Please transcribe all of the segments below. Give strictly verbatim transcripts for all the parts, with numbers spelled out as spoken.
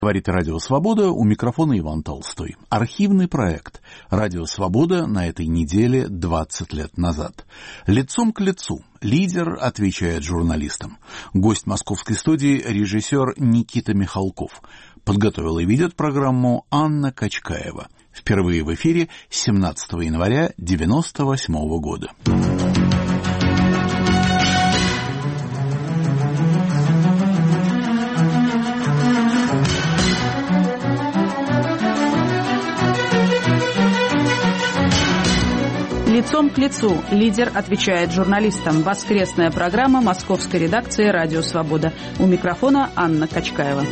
Говорит Радио Свобода, у микрофона Иван Толстой. Архивный проект Радио Свобода на этой неделе двадцать лет назад. Лицом к лицу. Лидер отвечает журналистам. Гость московской студии — режиссер Никита Михалков. Подготовила и ведет программу Анна Качкаева. Впервые в эфире семнадцатого января девяносто восьмого года. Лицом к лицу. Лидер отвечает журналистам. Воскресная программа московской редакции «Радио Свобода». У микрофона Анна Качкаева.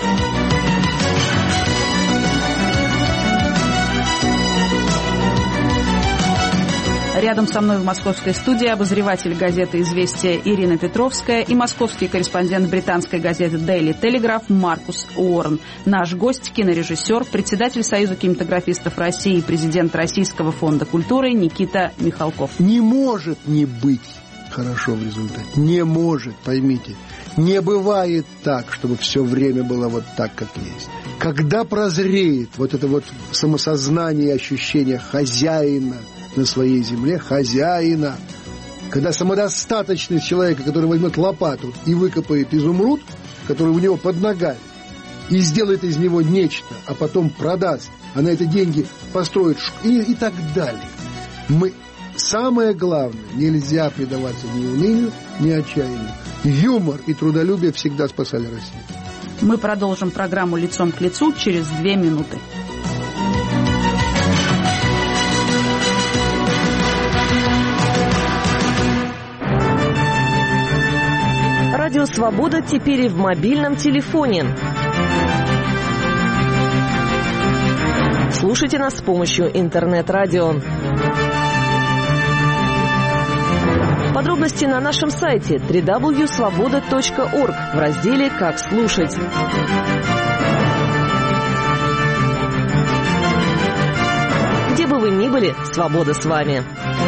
Рядом со мной в московской студии обозреватель газеты «Известия» Ирина Петровская и московский корреспондент британской газеты Daily Telegraph Маркус Уоррен. Наш гость – кинорежиссер, председатель Союза кинематографистов России и президент Российского фонда культуры Никита Михалков. Не может не быть хорошо в результате. Не может, поймите. Не бывает так, чтобы все время было вот так, как есть. Когда прозреет вот это вот самосознание и ощущение хозяина на своей земле, хозяина, когда самодостаточность человека, который возьмет лопату и выкопает изумруд, который у него под ногами, и сделает из него нечто, а потом продаст, а на это деньги построит и, и так далее. Мы, самое главное, нельзя предаваться ни унынию, ни отчаянию. Юмор и трудолюбие всегда спасали Россию. Мы продолжим программу «Лицом к лицу» через две минуты. Радио «Свобода» теперь и в мобильном телефоне. Слушайте нас с помощью интернет-радио. Подробности на нашем сайте дабл ю дабл ю дабл ю точка свобода точка орг в разделе «Как слушать». Где бы вы ни были, свобода с вами.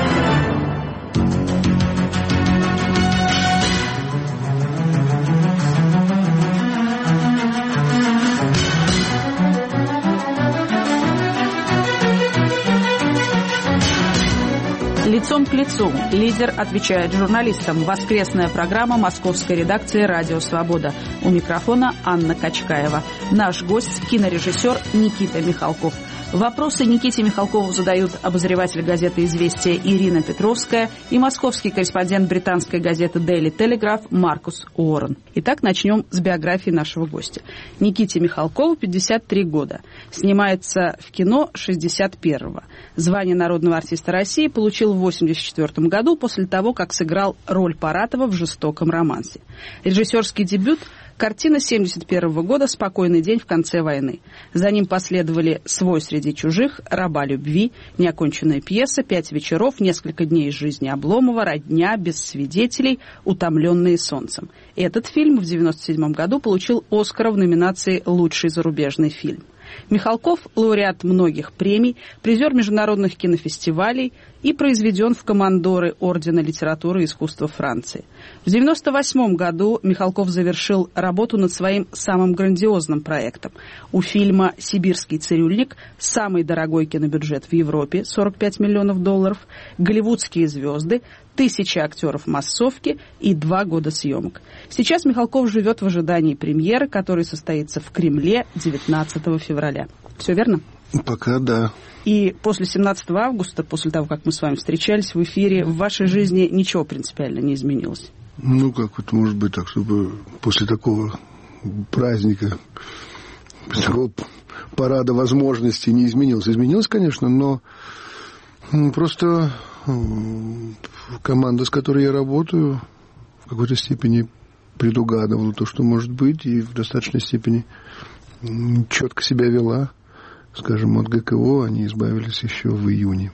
Лицом к лицу. Лидер отвечает журналистам. Воскресная программа московской редакции «Радио Свобода». У микрофона Анна Качкаева. Наш гость – кинорежиссер Никита Михалков. Вопросы Никите Михалкову задают обозреватель газеты «Известия» Ирина Петровская и московский корреспондент британской газеты Daily Telegraph Маркус Уоррен. Итак, начнем с биографии нашего гостя. Никите Михалкову пятьдесят три года. Снимается в кино шестьдесят первого. Звание народного артиста России получил в восемьдесят четвёртом году после того, как сыграл роль Паратова в «Жестоком романсе». Режиссерский дебют – картина семьдесят первого года «Спокойный день в конце войны». За ним последовали «Свой среди чужих», «Раба любви», неоконченная пьеса, «Пять вечеров», «Несколько дней из жизни Обломова», «Родня», «Без свидетелей», «Утомленные солнцем». Этот фильм в девяносто седьмом году получил «Оскара» в номинации «Лучший зарубежный фильм». Михалков – лауреат многих премий, призер международных кинофестивалей и произведен в командоры Ордена литературы и искусства Франции. В девяносто восьмом году Михалков завершил работу над своим самым грандиозным проектом. У фильма «Сибирский цирюльник» самый дорогой кинобюджет в Европе – сорок пять миллионов долларов, голливудские звезды, тысячи актеров массовки и два года съемок. Сейчас Михалков живет в ожидании премьеры, которая состоится в Кремле девятнадцатого февраля. Все верно? Пока да. И после семнадцатого августа, после того, как мы с вами встречались в эфире, в вашей жизни ничего принципиально не изменилось? Ну, как это может быть так, чтобы после такого праздника, после такого парада возможностей не изменилось? Изменилось, конечно, но просто команда, с которой я работаю, в какой-то степени предугадывала то, что может быть, и в достаточной степени четко себя вела. Скажем, от ГКО они избавились еще в июне.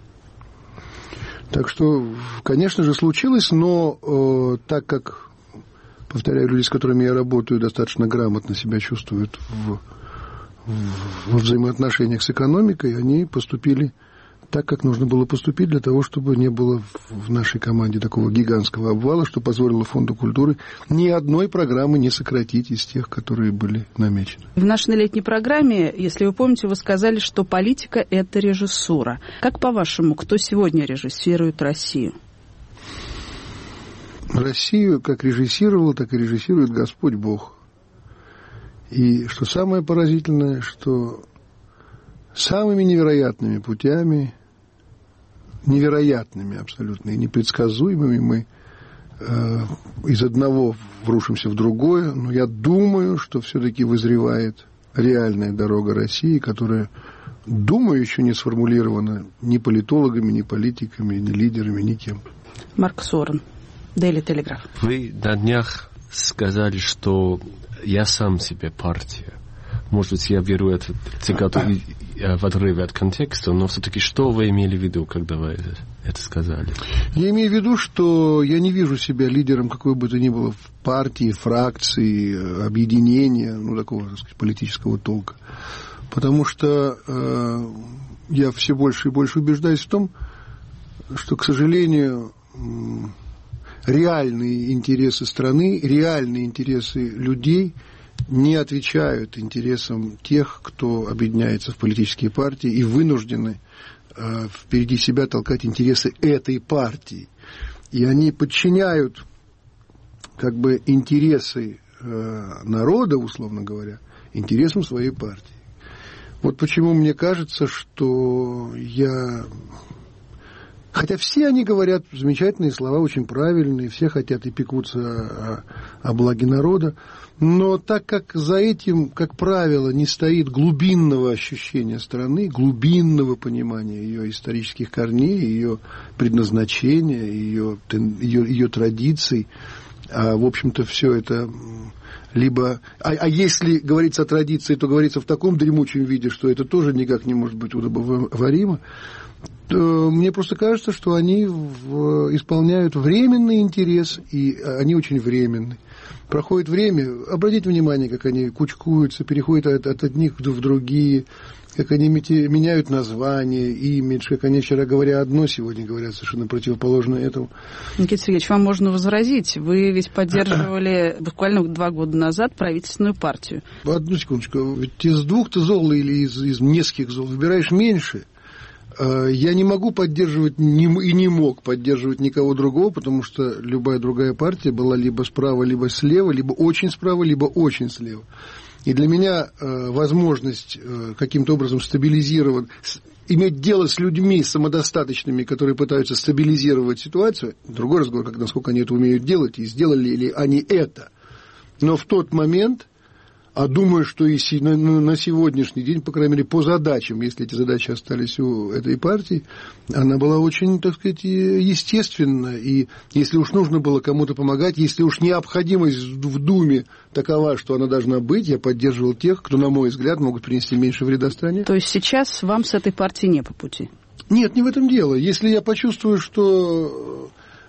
Так что, конечно же, случилось, но э, так как, повторяю, люди, с которыми я работаю, достаточно грамотно себя чувствуют в, в, во взаимоотношениях с экономикой, они поступили так, как нужно было поступить для того, чтобы не было в нашей команде такого гигантского обвала, что позволило Фонду культуры ни одной программы не сократить из тех, которые были намечены. В нашей летней программе, если вы помните, вы сказали, что политика – это режиссура. Как, по-вашему, кто сегодня режиссирует Россию? Россию как режиссировал, так и режиссирует Господь Бог. И что самое поразительное, что самыми невероятными путями, невероятными абсолютно и непредсказуемыми мы э, из одного врушимся в другое, но я думаю, что все-таки вызревает реальная дорога России, которая, думаю, еще не сформулирована ни политологами, ни политиками, ни лидерами, ни кем. Марк Сорен, Daily Telegraph. Вы на днях сказали, что я сам себе партия. Может быть, я беру эту цитату в отрыве от контекста, но все-таки что вы имели в виду, когда вы это, это сказали? Я имею в виду, что я не вижу себя лидером какой бы то ни было в партии, фракции, объединения, ну, такого, так сказать, политического толка. Потому что э, я все больше и больше убеждаюсь в том, что, к сожалению, реальные интересы страны, реальные интересы людей не отвечают интересам тех, кто объединяется в политические партии и вынуждены э, впереди себя толкать интересы этой партии. И они подчиняют как бы интересы э, народа, условно говоря, интересам своей партии. Вот почему мне кажется, что я... Хотя все они говорят замечательные слова, очень правильные, все хотят и пекутся о, о благе народа, но так как за этим, как правило, не стоит глубинного ощущения страны, глубинного понимания ее исторических корней, ее предназначения, ее, ее, ее традиций, а, в общем-то, все это... Либо, а, а если говорится о традиции, то говорится в таком дремучем виде, что это тоже никак не может быть удобоваримо. Мне просто кажется, что они в, исполняют временный интерес, и они очень временны. Проходит время, обратите внимание, как они кучкуются, переходят от, от одних в другие, как они меняют название, имидж, как они вчера говоря одно, сегодня говорят совершенно противоположное этому. Никита Сергеевич, вам можно возразить. Вы ведь поддерживали буквально два года назад правительственную партию. Одну секундочку. Ведь из двух-то зол или из, из нескольких зол выбираешь меньше. Я не могу поддерживать и не мог поддерживать никого другого, потому что любая другая партия была либо справа, либо слева, либо очень справа, либо очень слева. И для меня возможность каким-то образом стабилизировать, иметь дело с людьми самодостаточными, которые пытаются стабилизировать ситуацию, другой разговор, как насколько они это умеют делать, и сделали ли они это. Но в тот момент... А думаю, что и на сегодняшний день, по крайней мере, по задачам, если эти задачи остались у этой партии, она была очень, так сказать, естественна. И если уж нужно было кому-то помогать, если уж необходимость в Думе такова, что она должна быть, я поддерживал тех, кто, на мой взгляд, могут принести меньше вреда стране. То есть сейчас вам с этой партией не по пути? Нет, не в этом дело. Если я почувствую, что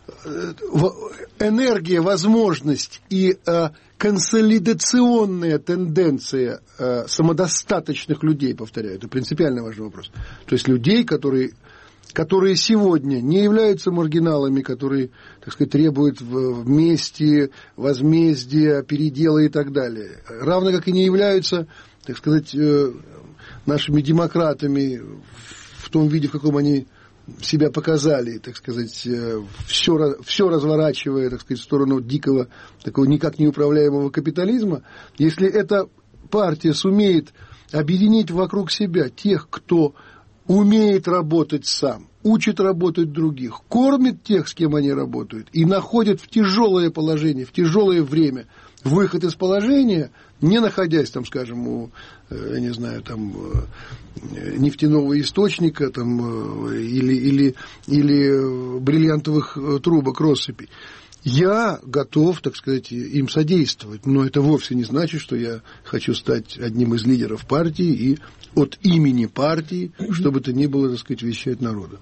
энергия, возможность и э, консолидационная тенденция э, самодостаточных людей, повторяю, это принципиально важный вопрос. То есть людей, которые, которые сегодня не являются маргиналами, которые, так сказать, требуют мести, возмездия, передела и так далее. Равно как и не являются, так сказать, э, нашими демократами в том виде, в каком они себя показали, так сказать, все, все разворачивая, так сказать, в сторону дикого, такого никак не управляемого капитализма. Если эта партия сумеет объединить вокруг себя тех, кто умеет работать сам, учит работать других, кормит тех, с кем они работают, и находит в тяжелое положение, в тяжелое время выход из положения, не находясь, там, скажем, у, я не знаю, там, нефтяного источника, там, или, или, или бриллиантовых трубок, россыпей. Я готов, так сказать, им содействовать, но это вовсе не значит, что я хочу стать одним из лидеров партии и от имени партии, что бы то ни было, так сказать, вещать народу.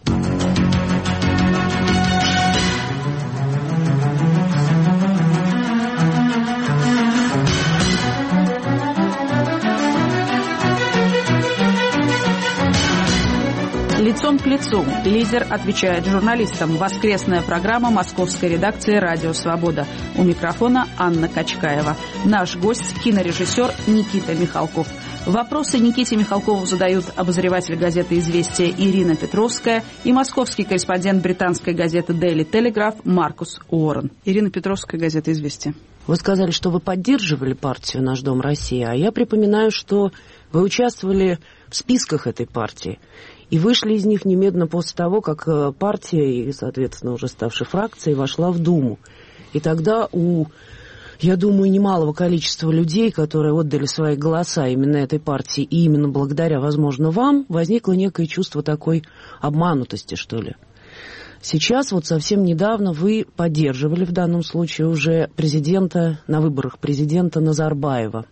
Лицом к лицу. Лидер отвечает журналистам. Воскресная программа московской редакции «Радио Свобода». У микрофона Анна Качкаева. Наш гость – кинорежиссер Никита Михалков. Вопросы Никите Михалкову задают обозреватель газеты «Известия» Ирина Петровская и московский корреспондент британской газеты «Дейли Телеграф» Маркус Уоррен. Ирина Петровская, газета «Известия». Вы сказали, что вы поддерживали партию «Наш дом Россия», а я припоминаю, что вы участвовали в списках этой партии и вышли из них немедленно после того, как партия и, соответственно, уже ставшая фракцией вошла в Думу. И тогда у, я думаю, немалого количества людей, которые отдали свои голоса именно этой партии, и именно благодаря, возможно, вам, возникло некое чувство такой обманутости, что ли. Сейчас, вот совсем недавно, вы поддерживали в данном случае уже президента, на выборах президента Назарбаева.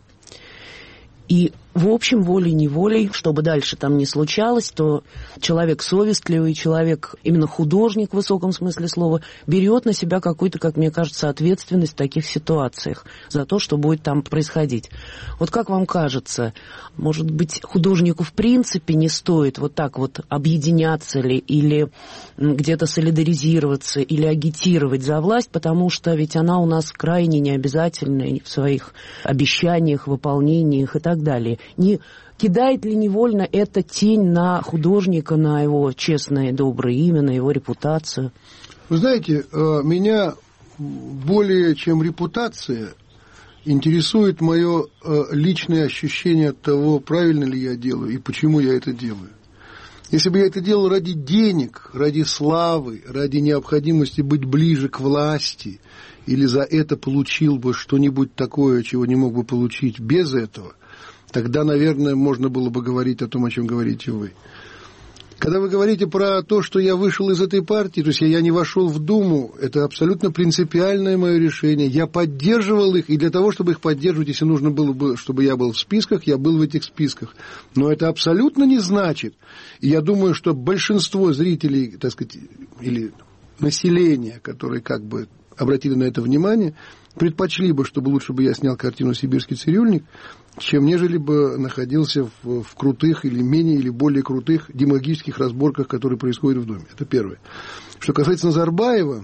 И, в общем, волей-неволей, что бы дальше там ни случалось, то человек совестливый, человек, именно художник в высоком смысле слова, берет на себя какую-то, как мне кажется, ответственность в таких ситуациях за то, что будет там происходить. Вот как вам кажется, может быть, художнику в принципе не стоит вот так вот объединяться ли, или где-то солидаризироваться, или агитировать за власть, потому что ведь она у нас крайне необязательна в своих обещаниях, выполнениях и так далее. Не кидает ли невольно эта тень на художника, на его честное, доброе имя, на его репутацию? Вы знаете, меня более чем репутация интересует мое личное ощущение от того, правильно ли я делаю и почему я это делаю. Если бы я это делал ради денег, ради славы, ради необходимости быть ближе к власти, или за это получил бы что-нибудь такое, чего не мог бы получить без этого, тогда, наверное, можно было бы говорить о том, о чем говорите вы. Когда вы говорите про то, что я вышел из этой партии, то есть я не вошел в Думу, это абсолютно принципиальное мое решение. Я поддерживал их, и для того, чтобы их поддерживать, если нужно было бы, чтобы я был в списках, я был в этих списках. Но это абсолютно не значит, и я думаю, что большинство зрителей, так сказать, или населения, которые как бы обратили на это внимание, предпочли бы, чтобы лучше бы я снял картину «Сибирский цирюльник», чем нежели бы находился в, в крутых или менее или более крутых демагогических разборках, которые происходят в Думе. Это первое. Что касается Назарбаева,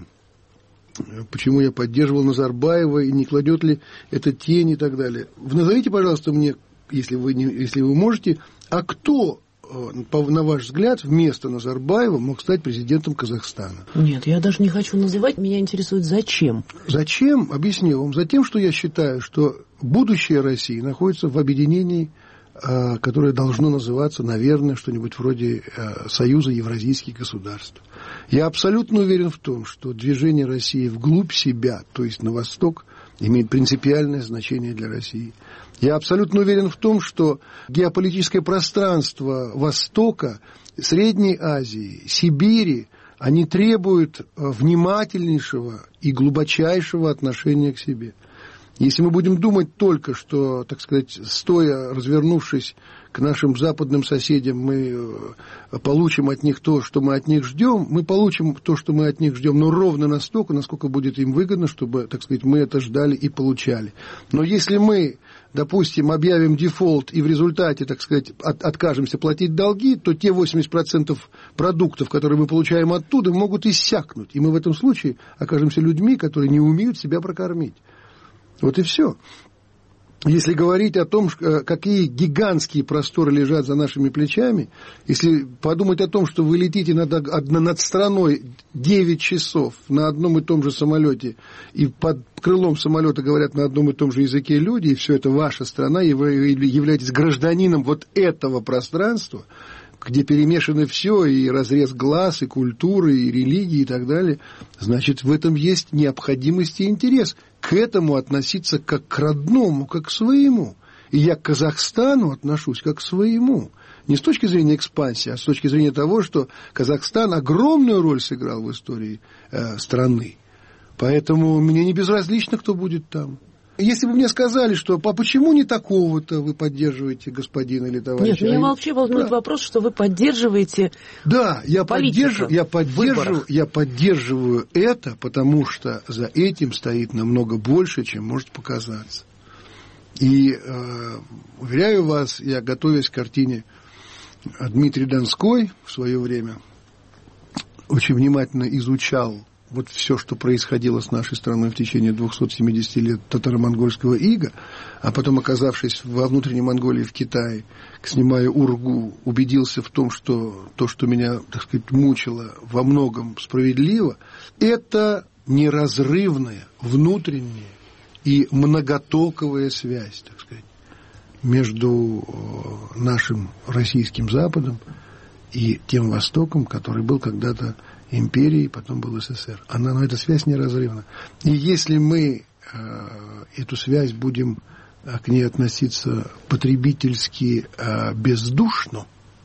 почему я поддерживал Назарбаева и не кладет ли это тень и так далее. Вы назовите, пожалуйста, мне, если вы, не, если вы можете, а кто, на ваш взгляд, вместо Назарбаева мог стать президентом Казахстана? Нет, я даже не хочу называть, меня интересует, зачем. Зачем? Объясню вам. Затем, что я считаю, что будущее России находится в объединении, которое должно называться, наверное, что-нибудь вроде Союза Евразийских государств. Я абсолютно уверен в том, что движение России вглубь себя, то есть на восток, имеет принципиальное значение для России. Я абсолютно уверен в том, что геополитическое пространство Востока, Средней Азии, Сибири, они требуют внимательнейшего и глубочайшего отношения к себе. Если мы будем думать только, что, так сказать, стоя, развернувшись к нашим западным соседям, мы получим от них то, что мы от них ждем, мы получим то, что мы от них ждем, но ровно настолько, насколько будет им выгодно, чтобы, так сказать, мы это ждали и получали. Но если мы, допустим, объявим дефолт и в результате, так сказать, от, откажемся платить долги, то те восемьдесят процентов продуктов, которые мы получаем оттуда, могут иссякнуть. И мы в этом случае окажемся людьми, которые не умеют себя прокормить. Вот и все. Если говорить о том, какие гигантские просторы лежат за нашими плечами, если подумать о том, что вы летите над, над страной девять часов на одном и том же самолете, и под крылом самолета говорят на одном и том же языке люди, и все это ваша страна, и вы являетесь гражданином вот этого пространства, где перемешано все, и разрез глаз, и культуры, и религии, и так далее, значит, в этом есть необходимость и интерес. К этому относиться как к родному, как к своему. И я к Казахстану отношусь как к своему. Не с точки зрения экспансии, а с точки зрения того, что Казахстан огромную роль сыграл в истории э, страны. Поэтому мне не безразлично, кто будет там. Если бы мне сказали, что а почему не такого-то вы поддерживаете господина или товарища? Нет, меня вообще волнует да. вопрос, что вы поддерживаете Да, я, поддерживаю, я, поддерживаю, я поддерживаю это, потому что за этим стоит намного больше, чем может показаться. И, э, уверяю вас, я, готовясь к картине Дмитрий Донской в свое время очень внимательно изучал вот все, что происходило с нашей страной в течение двухсот семидесяти лет татаро-монгольского ига, а потом, оказавшись во внутренней Монголии в Китае, снимая Ургу, убедился в том, что то, что меня, так сказать, мучило, во многом справедливо, это неразрывная, внутренняя и многотоковая связь, так сказать, между нашим российским Западом и тем Востоком, который был когда-то империей, потом был СССР. Она, но эта связь неразрывна. И если мы э, эту связь будем э, к ней относиться потребительски э, бездушно,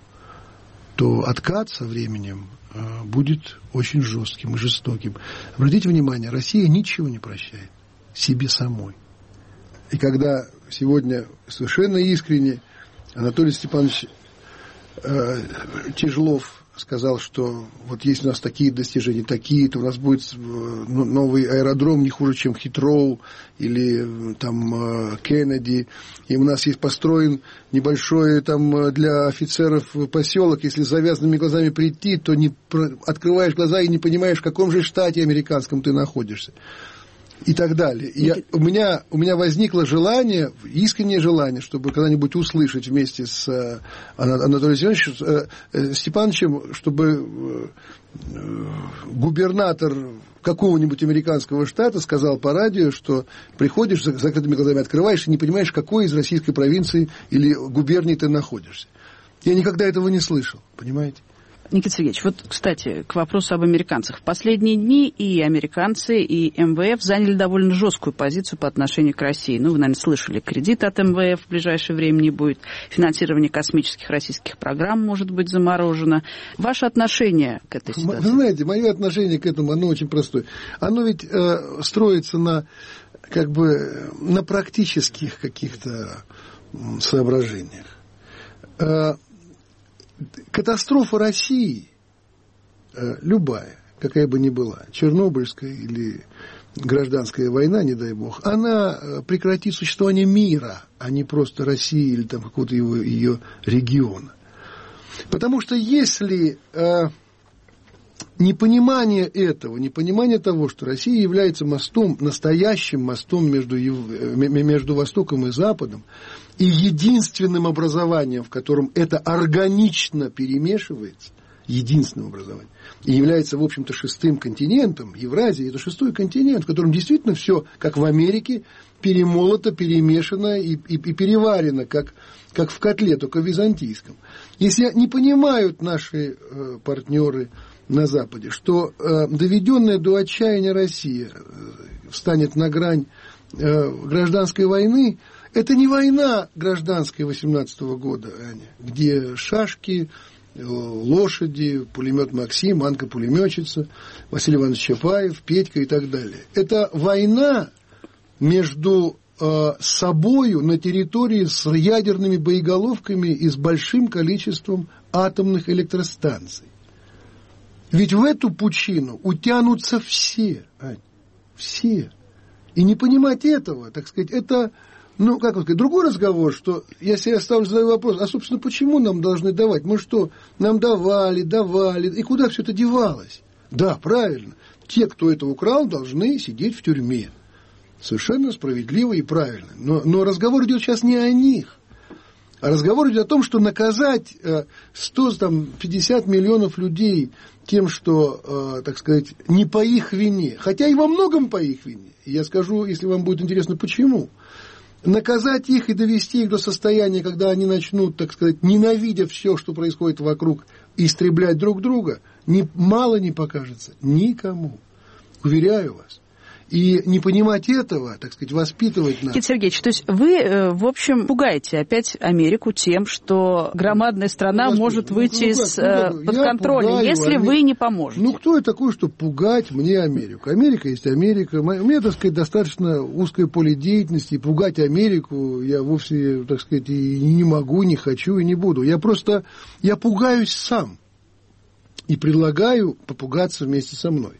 то откат со временем э, будет очень жестким и жестоким. Обратите внимание, Россия ничего не прощает себе самой. И когда сегодня совершенно искренне Анатолий Степанович э, Тяжелов сказал, что вот есть у нас такие достижения, такие-то, у нас будет новый аэродром не хуже, чем Хитроу или там Кеннеди, и у нас есть построен небольшой там для офицеров поселок, если с завязанными глазами прийти, то не открываешь глаза и не понимаешь, в каком же штате американском ты находишься. И так далее. И я, у, меня, у меня возникло желание, искреннее желание, чтобы когда-нибудь услышать вместе с э, Анатолием Семеновичем э, Степановичем, чтобы э, губернатор какого-нибудь американского штата сказал по радио, что приходишь с закрытыми глазами, открываешь и не понимаешь, в какой из российской провинции или губернии ты находишься. Я никогда этого не слышал, понимаете? Никита Сергеевич, вот, кстати, к вопросу об американцах. В последние дни и американцы, и эм вэ эф заняли довольно жесткую позицию по отношению к России. Ну, вы, наверное, слышали, кредит от эм вэ эф в ближайшее время не будет, финансирование космических российских программ может быть заморожено. Ваше отношение к этой ситуации? Вы знаете, мое отношение к этому, оно очень простое. Оно ведь э, строится на, как бы, на практических каких-то соображениях. Э, Катастрофа России, любая, какая бы ни была, Чернобыльская или гражданская война, не дай бог, она прекратит существование мира, а не просто России или там какого-то его, ее региона. Потому что если э, непонимание этого, непонимание того, что Россия является мостом, настоящим мостом между, между Востоком и Западом, и единственным образованием, в котором это органично перемешивается, единственным образованием, и является, в общем-то, шестым континентом, Евразия – это шестой континент, в котором действительно все, как в Америке, перемолото, перемешано и, и, и переварено, как, как в котле, только в византийском. Если не понимают наши э, партнеры на Западе, что э, доведенная до отчаяния Россия э, встанет на грань э, гражданской войны, это не война гражданская восемнадцатого года, Аня, где шашки, лошади, пулемет Максим, Анка-пулеметчица, Василий Иванович Чапаев, Петька и так далее. Это война между э, собою на территории с ядерными боеголовками и с большим количеством атомных электростанций. Ведь в эту пучину утянутся все, Ань, все. И не понимать этого, так сказать, это... Ну, как вот сказать, другой разговор, что если я ставлю задаю вопрос, а, собственно, почему нам должны давать? Мы что, нам давали, давали, и куда все это девалось? Да, правильно, те, кто это украл, должны сидеть в тюрьме. Совершенно справедливо и правильно. Но, но разговор идет сейчас не о них, а разговор идет о том, что наказать сто пятьдесят миллионов людей тем, что, так сказать, не по их вине, хотя и во многом по их вине. Я скажу, если вам будет интересно, почему. Наказать их и довести их до состояния, когда они начнут, так сказать, ненавидя все, что происходит вокруг, истреблять друг друга, ни, мало не покажется никому. Уверяю вас. И не понимать этого, так сказать, воспитывать нас. Никита Сергеевич, то есть вы, в общем, пугаете опять Америку тем, что громадная страна ну, может ну, выйти ну, из, ну, под контролем, если Амер... вы не поможете. Ну, кто я такой, чтобы пугать мне Америку? Америка есть Америка. У меня, так сказать, достаточно узкое поле деятельности. И пугать Америку я вовсе, так сказать, и не могу, не хочу и не буду. Я просто, я пугаюсь сам. И предлагаю попугаться вместе со мной.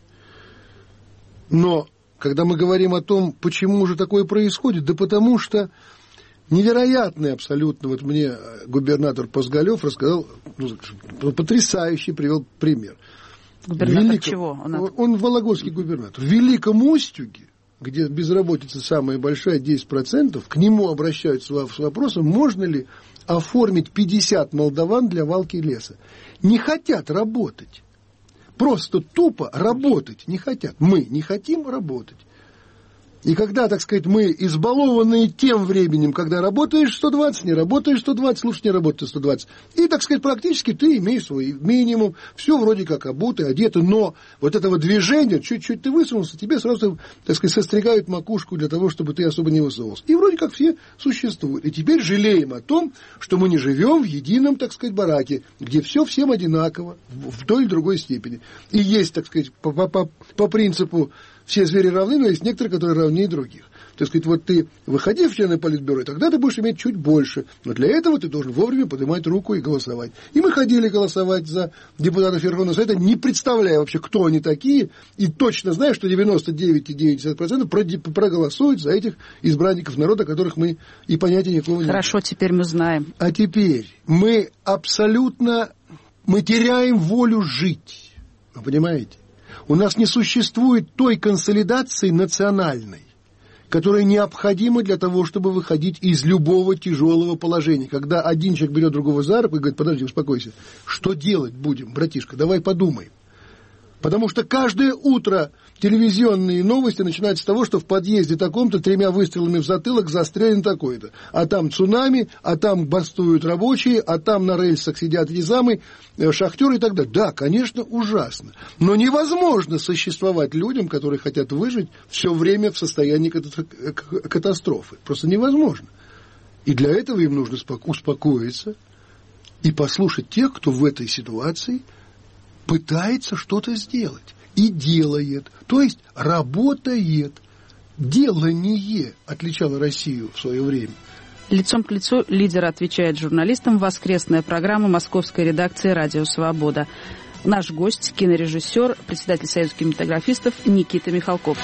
Но... Когда мы говорим о том, почему же такое происходит, да потому что Невероятный абсолютно. Вот мне губернатор Позголев рассказал, ну, потрясающий привел пример. Губернатор Великом, чего? Он, он, он вологодский губернатор. В Великом Устюге, где безработица самая большая, десять процентов, к нему обращаются с вопросом, можно ли оформить пятьдесят молдаван для валки леса. Не хотят работать. Просто тупо работать не хотят. Мы не хотим работать. И когда, так сказать, мы избалованные тем временем, когда работаешь сто двадцать, не работаешь сто двадцать, лучше не работать сто двадцать. И, так сказать, практически ты имеешь свой минимум, все вроде как обуто, одето, но вот этого движения, чуть-чуть ты высунулся, тебе сразу, так сказать, состригают макушку для того, чтобы ты особо не высунулся. И вроде как все существуют. И теперь жалеем о том, что мы не живем в едином, так сказать, бараке, где все всем одинаково, в той или другой степени. И есть, так сказать, по, по, по принципу все звери равны, но есть некоторые, которые равнее других. То есть, вот ты выходи в члены политбюро, и тогда ты будешь иметь чуть больше. Но для этого ты должен вовремя поднимать руку и голосовать. И мы ходили голосовать за депутатов Верховного Совета, не представляя вообще, кто они такие, и точно зная, что девяносто девять целых девять десятых процента проголосуют за этих избранников народа, которых мы и понятия никакого не имеем. Хорошо, теперь мы знаем. А теперь мы абсолютно, мы теряем волю жить. Вы понимаете? У нас не существует той консолидации национальной, которая необходима для того, чтобы выходить из любого тяжелого положения. Когда один человек берет другого за руку и говорит: подожди, успокойся, что делать будем, братишка, давай подумаем. Потому что каждое утро телевизионные новости начинаются с того, что в подъезде таком-то тремя выстрелами в затылок застрелен такой-то. А там цунами, а там бастуют рабочие, а там на рельсах сидят эти самые шахтеры и так далее. Да, конечно, ужасно. Но невозможно существовать людям, которые хотят выжить все время в состоянии катастрофы. Просто невозможно. И для этого им нужно успокоиться и послушать тех, кто в этой ситуации пытается что-то сделать. И делает. То есть работает. Делание отличало Россию в свое время. Лицом к лицу лидер отвечает журналистам. Воскресная программа московской редакции «Радио Свобода». Наш гость, кинорежиссер, председатель Союза кинематографистов Никита Михалков.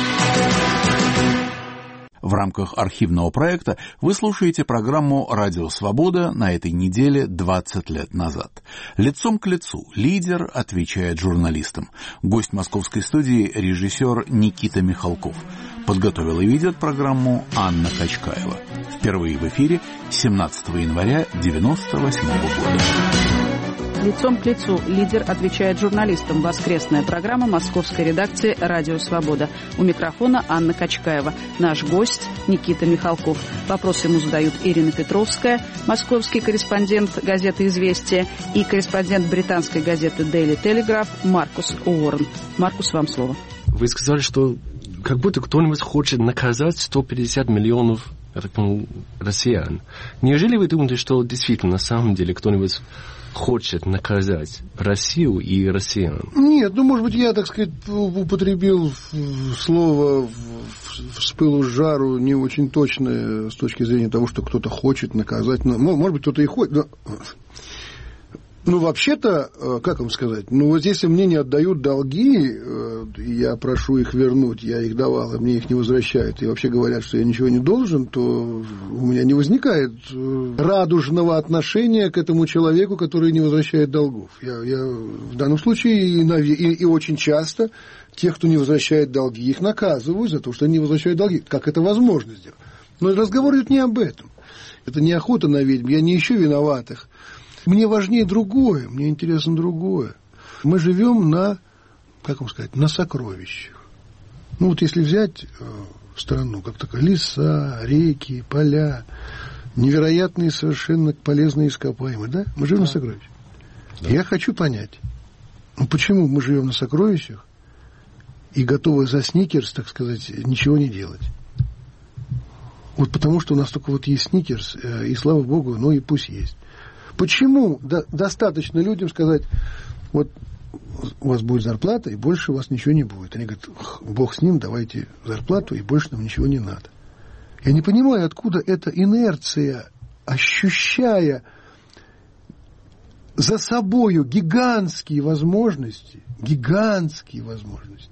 В рамках архивного проекта вы слушаете программу «Радио Свобода» на этой неделе двадцать лет назад. Лицом к лицу лидер отвечает журналистам. Гость московской студии – режиссер Никита Михалков. Подготовила и ведет программу Анна Качкаева. Впервые в эфире семнадцатого января девяносто восьмого года. Лицом к лицу лидер отвечает журналистам. Воскресная программа московской редакции «Радио Свобода». У микрофона Анна Качкаева. Наш гость Никита Михалков. Вопросы ему задают Ирина Петровская, московский корреспондент газеты «Известия», и корреспондент британской газеты «Дейли Телеграф» Маркус Уоррен. Маркус, вам слово. Вы сказали, что как будто кто-нибудь хочет наказать сто пятьдесят миллионов, я так понял, россиян. Неужели вы думаете, что действительно на самом деле кто-нибудь хочет наказать Россию и россиян? Нет, ну, может быть, я, так сказать, употребил слово с пылу с жару не очень точное с точки зрения того, что кто-то хочет наказать. Может быть, кто-то и хочет. Но... Ну, вообще-то, как вам сказать, ну, вот если мне не отдают долги, я прошу их вернуть, я их давал, а мне их не возвращают, и вообще говорят, что я ничего не должен, то у меня не возникает радужного отношения к этому человеку, который не возвращает долгов. Я, я в данном случае и, и, и очень часто тех, кто не возвращает долги, их наказываю за то, что они не возвращают долги. Как это возможно сделать? Но разговор идет не об этом. Это не охота на ведьм, я не ищу виноватых. Мне важнее другое, мне интересно другое. Мы живем на, как вам сказать, на сокровищах. Ну, вот если взять э, страну, как такая, леса, реки, поля, невероятные совершенно полезные ископаемые, да? Мы живем да. на сокровищах. Да. Я хочу понять, ну, почему мы живем на сокровищах и готовы за сникерс, так сказать, ничего не делать. Вот потому что у нас только вот есть сникерс, э, и слава богу, ну и пусть есть. Почему до, достаточно людям сказать, вот у вас будет зарплата, и больше у вас ничего не будет. Они говорят, бог с ним, давайте зарплату, и больше нам ничего не надо. Я не понимаю, откуда эта инерция, ощущая за собою гигантские возможности, гигантские возможности.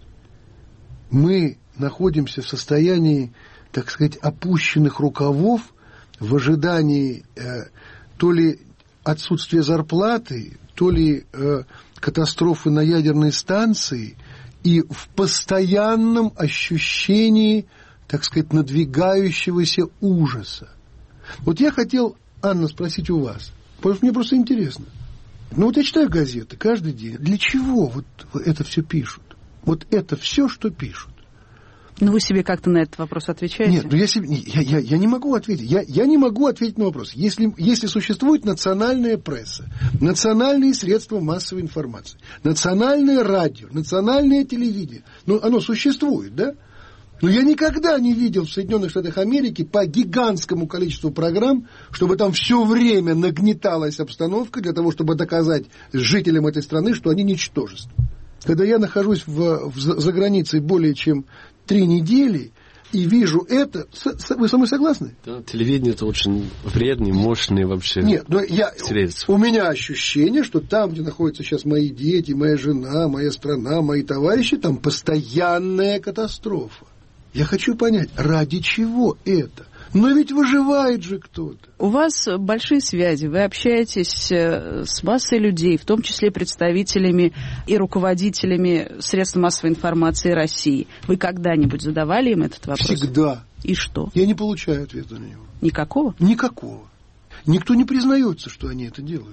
Мы находимся в состоянии, так сказать, опущенных рукавов, в ожидании э, то ли отсутствия зарплаты, то ли э, катастрофы на ядерной станции, и в постоянном ощущении, так сказать, надвигающегося ужаса. Вот я хотел, Анна, спросить у вас, потому что мне просто интересно. Ну вот я читаю газеты каждый день. Для чего вот это все пишут? Вот это все, что пишут. Ну, вы себе как-то на этот вопрос отвечаете? Нет, ну я, себе, я, я, я не могу ответить. Я, я не могу ответить на вопрос. Если, если существует национальная пресса, национальные средства массовой информации, национальное радио, национальное телевидение, ну, оно существует, да? Но я никогда не видел в Соединенных Штатах Америки по гигантскому количеству программ, чтобы там все время нагнеталась обстановка для того, чтобы доказать жителям этой страны, что они ничтожество. Когда я нахожусь в, в, за границей более чем три недели и вижу это, с, с, вы со мной согласны? Да, телевидение это очень вредный, мощный вообще. Нет, но я, средство. У меня ощущение, что там, где находятся сейчас мои дети, моя жена, моя страна, мои товарищи, там постоянная катастрофа. Я хочу понять, ради чего это? Но ведь выживает же кто-то. У вас большие связи, вы общаетесь с массой людей, в том числе представителями и руководителями средств массовой информации России. Вы когда-нибудь задавали им этот вопрос? Всегда. И что? Я не получаю ответа на него. Никакого? Никакого. Никто не признается, что они это делают.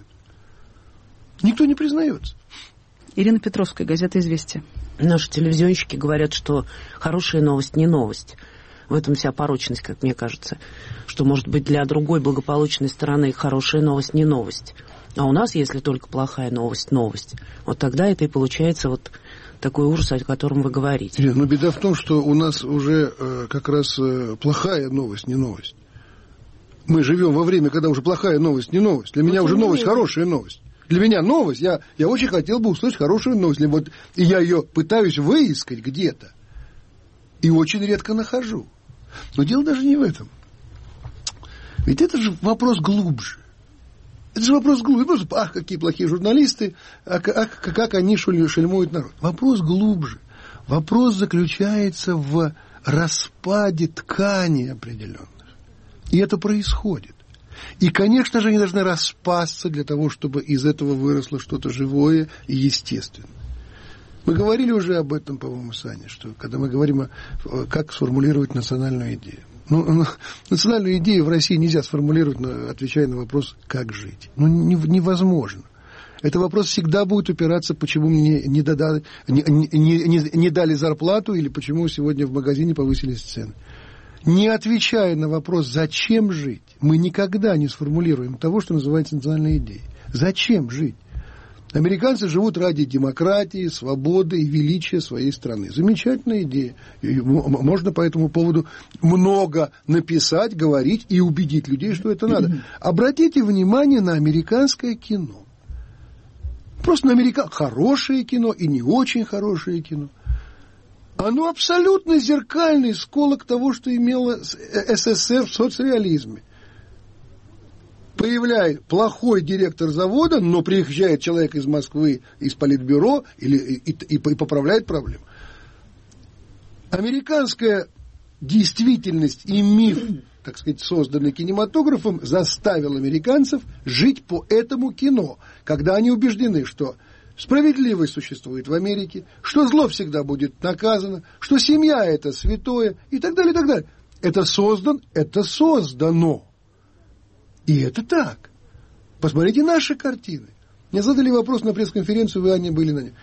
Никто не признается. Ирина Петровская, газета «Известия». Наши телевизионщики говорят, что хорошая новость не новость. В этом вся порочность, как мне кажется. Что, может быть, для другой благополучной стороны хорошая новость не новость. А у нас, если только плохая новость, новость. Вот тогда это и получается вот такой ужас, о котором вы говорите. Нет, но беда в том, что у нас уже э, как раз э, плохая новость не новость. Мы живем во время, когда уже плохая новость не новость. Для меня уже новость хорошая новость. Для меня новость, я, я очень хотел бы услышать хорошую новость. Вот, и я ее пытаюсь выискать где-то. И очень редко нахожу. Но дело даже не в этом. Ведь это же вопрос глубже. Это же вопрос глубже. Просто, ах, какие плохие журналисты, ах, ах, как они шельмуют народ. Вопрос глубже. Вопрос заключается в распаде тканей определенных. И это происходит. И, конечно же, они должны распасться для того, чтобы из этого выросло что-то живое и естественное. Мы говорили уже об этом, по-моему, с Аней, что когда мы говорим, о, как сформулировать национальную идею. Ну, национальную идею в России нельзя сформулировать, отвечая на вопрос, как жить. Ну, невозможно. Это вопрос всегда будет упираться, почему мне не, додали, не, не, не, не дали зарплату или почему сегодня в магазине повысились цены. Не отвечая на вопрос, зачем жить, мы никогда не сформулируем того, что называется национальной идеей. Зачем жить? Американцы живут ради демократии, свободы и величия своей страны. Замечательная идея. И можно по этому поводу много написать, говорить и убедить людей, что это надо. Обратите внимание на американское кино. Просто на американское хорошее кино и не очень хорошее кино. Оно абсолютно зеркальный сколок того, что имело СССР в соцреализме. Появляется плохой директор завода, но приезжает человек из Москвы, из политбюро или, и, и, и поправляет проблему. Американская действительность и миф, так сказать, созданный кинематографом, заставил американцев жить по этому кино, когда они убеждены, что справедливость существует в Америке, что зло всегда будет наказано, что семья – это святое и так далее, и так далее. Это создан, это создано. И это так. Посмотрите наши картины. Мне задали вопрос на пресс-конференцию, вы, Аня, были на ней.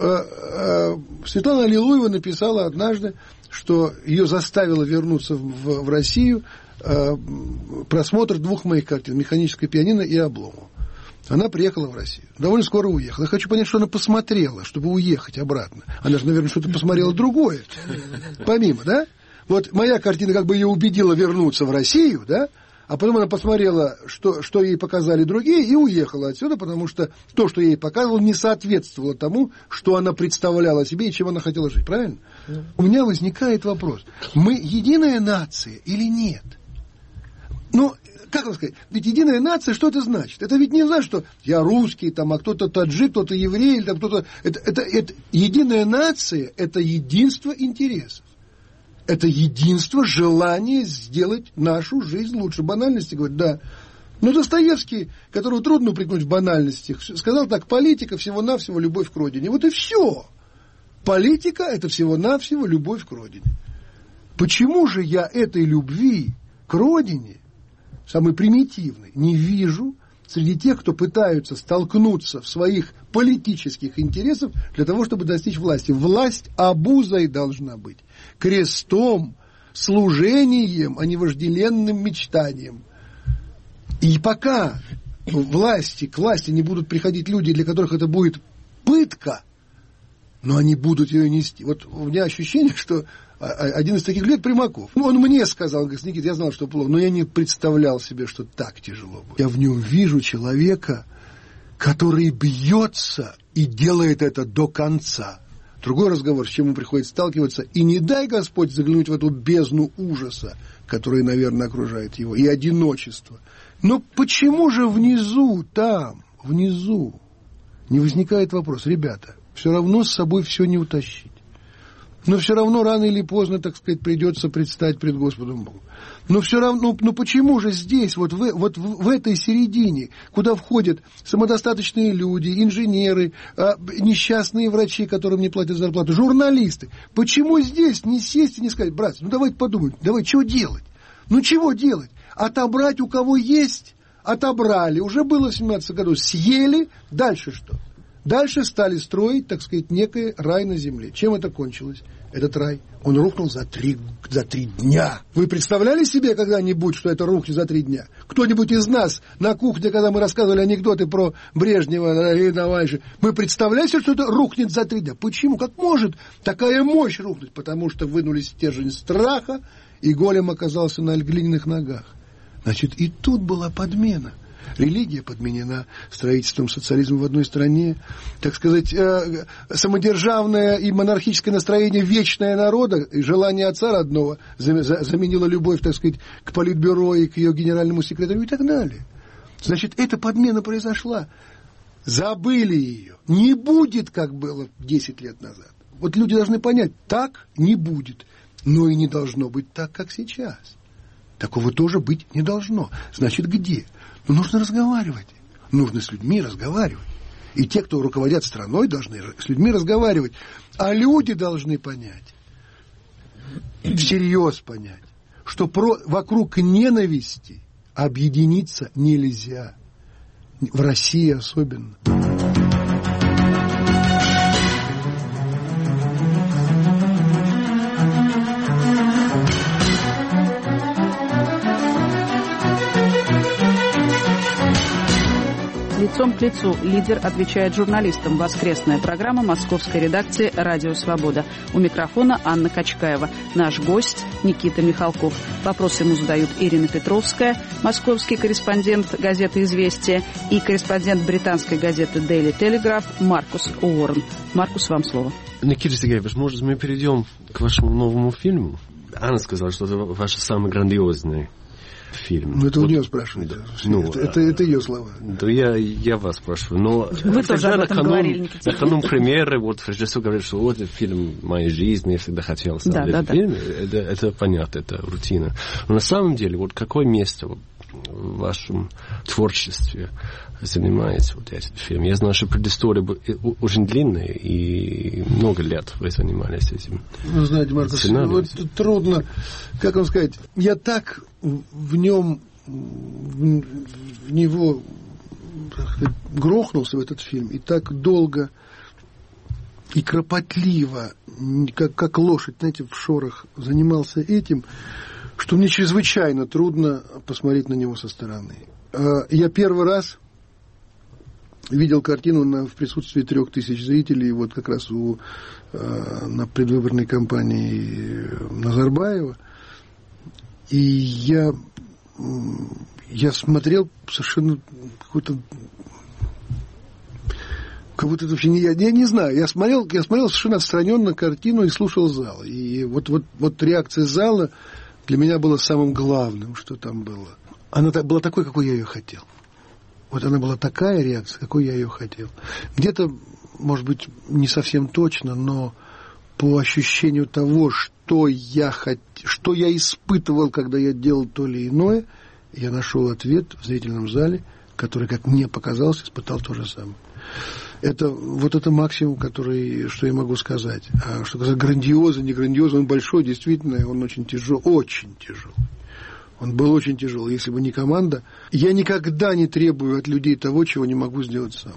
Светлана Аллилуева написала однажды, что ее заставило вернуться в, в Россию просмотр двух моих картин «Механическое пианино» и «Обломов». Она приехала в Россию. Довольно скоро уехала. Я хочу понять, что она посмотрела, чтобы уехать обратно. Она же, наверное, что-то посмотрела другое. Помимо, да? Вот моя картина как бы ее убедила вернуться в Россию, да? А потом она посмотрела, что, что ей показали другие, и уехала отсюда, потому что то, что ей показывал, не соответствовало тому, что она представляла себе и чем она хотела жить. Правильно? Mm. У меня возникает вопрос. Мы единая нация или нет? Ну, как вам сказать? Ведь единая нация, что это значит? Это ведь не значит, что я русский, там, а кто-то таджик, кто-то еврей, или там кто-то... Это, это, это... Единая нация – это единство интересов. Это единство, желание сделать нашу жизнь лучше. Банальности, говорит, да. Но Достоевский, которого трудно упрекнуть в банальностях, сказал так: политика всего-навсего любовь к родине. Вот и все. Политика – это всего-навсего любовь к родине. Почему же я этой любви к родине, самой примитивной, не вижу среди тех, кто пытаются столкнуться в своих политических интересах для того, чтобы достичь власти? Власть обузой должна быть, крестом, служением, а не вожделенным мечтанием. И пока власти, к власти не будут приходить люди, для которых это будет пытка, но они будут ее нести. Вот у меня ощущение, что один из таких людей Примаков. Он мне сказал, говорит: Никита, я знал, что плохо, но я не представлял себе, что так тяжело будет. Я в нем вижу человека, который бьется и делает это до конца. Другой разговор, с чем ему приходится сталкиваться. И не дай Господь заглянуть в эту бездну ужаса, которая, наверное, окружает его, и одиночество. Но почему же внизу, там, внизу, не возникает вопрос: ребята, все равно с собой все не утащить. Но все равно рано или поздно, так сказать, придется предстать пред Господом Богом. Но все равно, ну почему же здесь, вот в, вот в, в этой середине, куда входят самодостаточные люди, инженеры, а, несчастные врачи, которым не платят зарплату, журналисты, почему здесь не сесть и не сказать: братцы, ну давайте подумаем, давай, чего делать? Ну чего делать? Отобрать у кого есть? Отобрали, уже было в семнадцатом году, съели, дальше что? Дальше стали строить, так сказать, некий рай на земле. Чем это кончилось? Этот рай, он рухнул за три, за три дня. Вы представляли себе когда-нибудь, что это рухнет за три дня? Кто-нибудь из нас на кухне, когда мы рассказывали анекдоты про Брежнева, дорогие товарищи, мы представляли себе, что это рухнет за три дня? Почему? Как может такая мощь рухнуть? Потому что вынули стержень страха, и голем оказался на глиняных ногах. Значит, и тут была подмена. Религия подменена строительством социализма в одной стране. Так сказать, э, самодержавное и монархическое настроение вечное народа и желание отца родного заменило любовь, так сказать, к политбюро и к ее генеральному секретарю и так далее. Значит, эта подмена произошла. Забыли ее. Не будет, как было десять лет назад. Вот люди должны понять, так не будет. Но и не должно быть так, как сейчас. Такого тоже быть не должно. Значит, где? Ну, нужно разговаривать. Нужно с людьми разговаривать. И те, кто руководят страной, должны с людьми разговаривать. А люди должны понять, всерьез понять, что про, вокруг ненависти объединиться нельзя. В России особенно. Лицом к лицу. Лидер отвечает журналистам. Воскресная программа московской редакции «Радио Свобода». У микрофона Анна Качкаева. Наш гость Никита Михалков. Вопросы ему задают Ирина Петровская, московский корреспондент газеты «Известия», и корреспондент британской газеты «Дейли Телеграф» Маркус Уоррен. Маркус, вам слово. Никита Сергеевич, может, мы перейдем к вашему новому фильму? Анна сказала, что это ваш самый грандиозный фильм. Ну, это вот, у нее спрашивают. Да. Ну, это, это, это ее слова. Да я, я вас спрашиваю. Но вы тоже об этом говорили, Никита. На канун премьеры, вот режиссер говорит, что вот это фильм моей жизни, я всегда хотел снять да, этот да, фильм. Да. Это, это понятно, это рутина. Но на самом деле, вот какое место в вашем творчестве занимаете вот этот фильм? Я знаю, что предыстория очень длинная, и много лет вы занимались этим. Вы знаете, Маркус, вот трудно, как вам сказать, я так в нем, в него так сказать, грохнулся в этот фильм, и так долго и кропотливо, как, как лошадь, знаете, в шорах занимался этим, что мне чрезвычайно трудно посмотреть на него со стороны. Я первый раз видел картину на, в присутствии трех тысяч зрителей, вот как раз у, на предвыборной кампании Назарбаева. И я, я смотрел совершенно какой-то... Как будто это вообще не я, я не знаю. Я смотрел, я смотрел совершенно отстраненно картину и слушал зал. И вот, вот, вот реакция зала для меня была самым главным, что там было. Она была такой, какой я ее хотел. Вот она была такая реакция, какой я ее хотел. Где-то, может быть, не совсем точно, но по ощущению того, что я, хот... что я испытывал, когда я делал то или иное, я нашел ответ в зрительном зале, который, как мне показалось, испытал то же самое. Это, вот это максимум, который, что я могу сказать. А что касается грандиоза, не грандиоза, он большой, действительно, он очень тяжелый, очень тяжелый. Он был очень тяжелый. Если бы не команда, я никогда не требую от людей того, чего не могу сделать сам.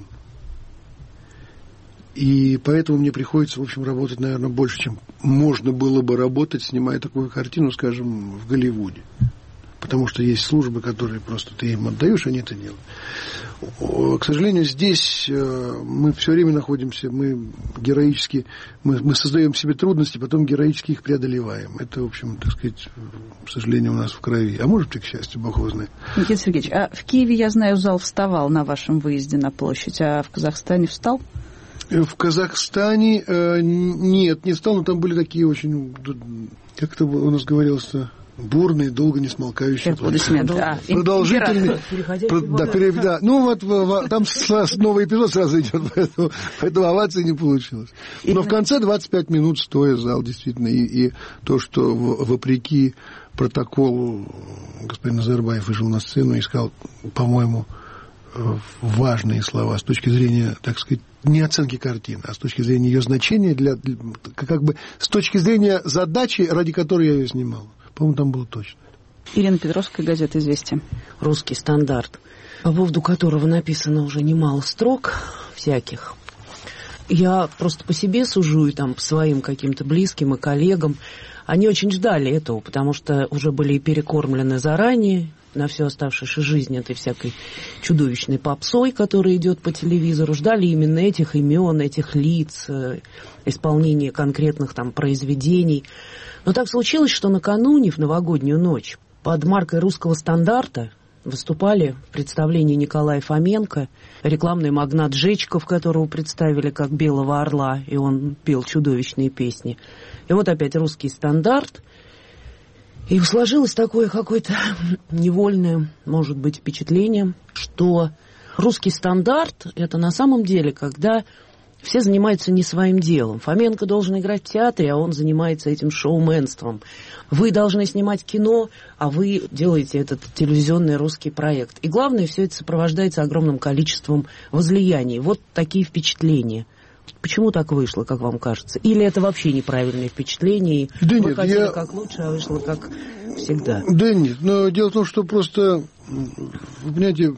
И поэтому мне приходится, в общем, работать, наверное, больше, чем можно было бы работать, снимая такую картину, скажем, в Голливуде. Потому что есть службы, которые просто ты им отдаешь, они это делают. К сожалению, здесь мы все время находимся, мы героически, мы, мы создаем себе трудности, потом героически их преодолеваем. Это, в общем, так сказать, к сожалению, у нас в крови. А может, и к счастью, Бог его знает. Никита Сергеевич, а в Киеве, я знаю, зал вставал на вашем выезде на площадь, а в Казахстане встал? В Казахстане э, нет, не встал, но там были такие очень, как это у нас говорилось-то, бурные, долго не смолкающие аплодисменты. А, продолжительные. Да, пере, да. Ну вот в, там новый эпизод сразу идет, поэтому, поэтому овации не получилось. Но в конце двадцать пять минут стоя зал, действительно, и, и то, что вопреки протоколу господин Назарбаев вышел на сцену и сказал, по-моему, важные слова с точки зрения, так сказать, не оценки картины, а с точки зрения ее значения, для, как бы с точки зрения задачи, ради которой я ее снимал. По-моему, там было точно. Ирина Петровская, газета «Известия». «Русский стандарт», по поводу которого написано уже немало строк всяких. Я просто по себе сужу и там по своим каким-то близким и коллегам. Они очень ждали этого, потому что уже были перекормлены заранее на всю оставшуюся жизнь этой всякой чудовищной попсой, которая идет по телевизору. Ждали именно этих имен, этих лиц, исполнения конкретных там произведений. Но так случилось, что накануне, в новогоднюю ночь, под маркой «Русского стандарта» выступали в представлении Николая Фоменко, рекламный магнат Жечков, которого представили как белого орла, и он пел чудовищные песни. И вот опять «Русский стандарт». И сложилось такое какое-то невольное, может быть, впечатление, что «Русский стандарт» — это на самом деле, когда все занимаются не своим делом. Фоменко должен играть в театре, а он занимается этим шоуменством. Вы должны снимать кино, а вы делаете этот телевизионный русский проект. И главное, все это сопровождается огромным количеством возлияний. Вот такие впечатления. Почему так вышло, как вам кажется? Или это вообще неправильное впечатление? Да вы нет, хотели я... как лучше, а вышло как всегда. Да нет, но дело в том, что просто, вы понимаете,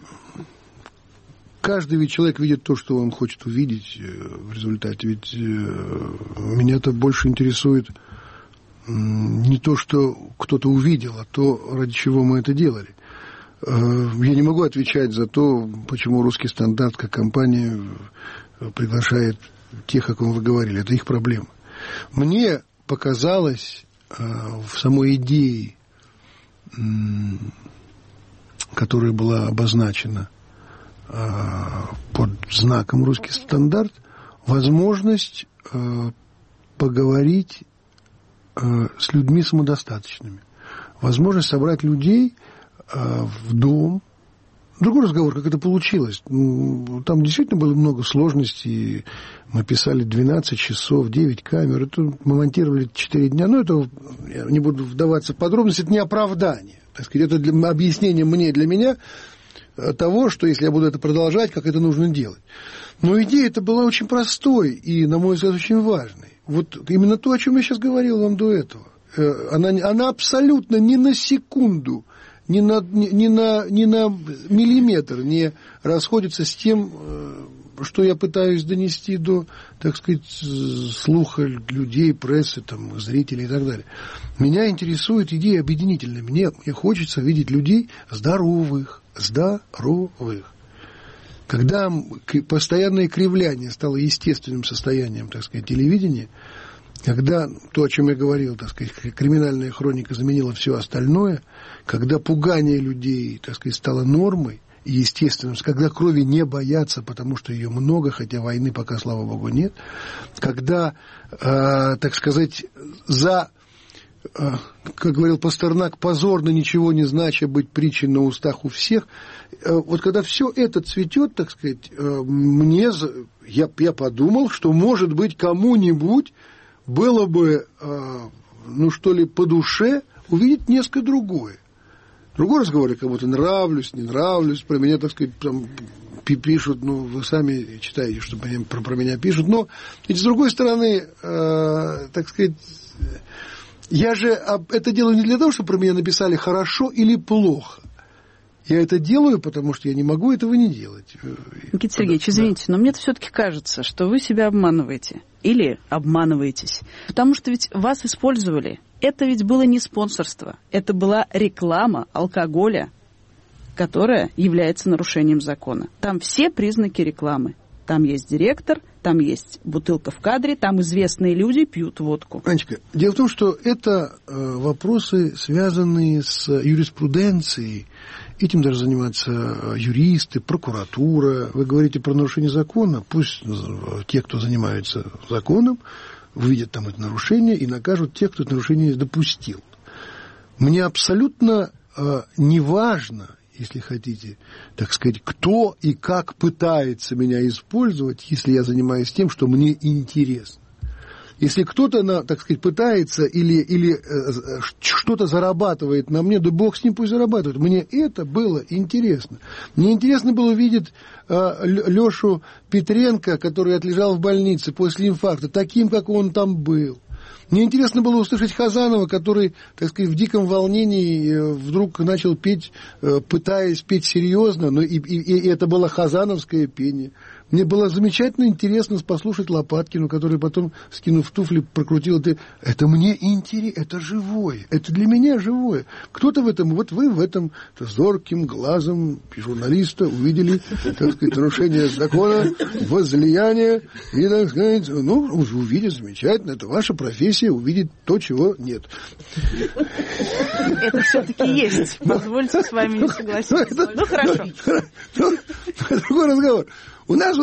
каждый ведь человек видит то, что он хочет увидеть в результате. Ведь меня-то больше интересует не то, что кто-то увидел, а то, ради чего мы это делали. Я не могу отвечать за то, почему «Русский стандарт» как компания приглашает тех, о ком вы говорили. Это их проблема. Мне показалось в самой идее, которая была обозначена под знаком «Русский стандарт», возможность поговорить с людьми самодостаточными. Возможность собрать людей в дом. Другой разговор, как это получилось. Там действительно было много сложностей. Мы писали двенадцать часов, девять камер. Это мы монтировали четыре дня. Но это, я не буду вдаваться в подробности, это не оправдание. Так сказать, это для, объяснение мне, для меня того, что если я буду это продолжать, как это нужно делать. Но идея эта была очень простой и, на мой взгляд, очень важной. Вот именно то, о чем я сейчас говорил вам до этого. Она, она абсолютно ни на секунду, ни на, ни, ни, на, ни на миллиметр не расходится с тем, что я пытаюсь донести до, так сказать, слуха людей, прессы, там, зрителей и так далее. Меня интересует идея объединительная. Мне, мне хочется видеть людей здоровых, здоровых. Когда постоянное кривляние стало естественным состоянием, так сказать, телевидения, когда то, о чем я говорил, так сказать, криминальная хроника заменила все остальное, когда пугание людей, так сказать, стало нормой и естественным, когда крови не боятся, потому что ее много, хотя войны пока, слава богу, нет, когда, э, так сказать, за, э, как говорил Пастернак, позорно ничего не значит быть притчей на устах у всех, э, вот когда все это цветет, так сказать, э, мне, я, я подумал, что, может быть, кому-нибудь было бы, ну что ли, по душе увидеть несколько другое. Другой разговор, я кому-то нравлюсь, не нравлюсь, про меня, так сказать, там пишут, ну, вы сами читаете, что про, про меня пишут, но ведь с другой стороны, э, так сказать, я же это делаю не для того, чтобы про меня написали хорошо или плохо. Я это делаю, потому что я не могу этого не делать. Никита Сергеевич, да. Извините, но мне все-таки кажется, что вы себя обманываете. Или обманываетесь. Потому что ведь вас использовали. Это ведь было не спонсорство. Это была реклама алкоголя, которая является нарушением закона. Там все признаки рекламы. Там есть директор, там есть бутылка в кадре, там известные люди пьют водку. Анечка, дело в том, что это э, вопросы, связанные с юриспруденцией. Этим даже занимаются юристы, прокуратура. Вы говорите про нарушение закона. Пусть те, кто занимается законом, увидят там это нарушение и накажут тех, кто это нарушение допустил. Мне абсолютно э, не важно, если хотите, так сказать, кто и как пытается меня использовать, если я занимаюсь тем, что мне интересно. Если кто-то, так сказать, пытается или, или э, что-то зарабатывает на мне, да бог с ним пусть зарабатывает. Мне это было интересно. Мне интересно было видеть э, Лешу Петренко, который отлежал в больнице после инфаркта, таким, как он там был. Мне интересно было услышать Хазанова, который, так сказать, в диком волнении вдруг начал петь, пытаясь петь серьезно, но и, и, и это было хазановское пение. Мне было замечательно интересно послушать Лопаткину, который потом, скинув туфли, прокрутил это. Это мне интересно, это живое, это для меня живое. Кто-то в этом, вот вы в этом зорким глазом журналиста увидели, так сказать, нарушение закона, возлияние, и, так сказать, ну, увидели, замечательно, это ваша профессия, увидеть то, чего нет. Это все-таки есть, позвольте с вами не согласиться. Ну, хорошо. Другой разговор. У нас,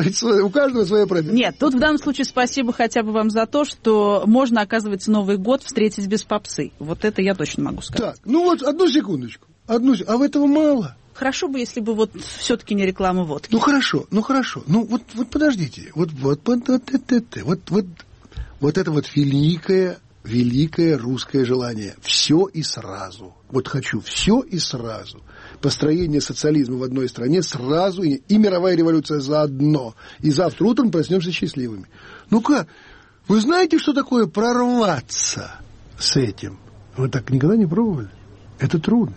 у каждого своя профессия. Нет, тут в данном случае спасибо хотя бы вам за то, что можно, оказывается, Новый год встретить без попсы. Вот это я точно могу сказать. Так, ну вот, одну секундочку. Одну, а этого мало? Хорошо бы, если бы вот все-таки не реклама водки. Ну, хорошо, ну, хорошо. Ну, вот, вот подождите. Вот, вот, вот, вот, вот, вот, вот, вот это вот великое, великое русское желание. Все и сразу. Вот хочу все и сразу. Построение социализма в одной стране сразу, и, и мировая революция заодно. И завтра утром проснемся счастливыми. Ну-ка, вы знаете, что такое прорваться с этим? Вы так никогда не пробовали? Это трудно.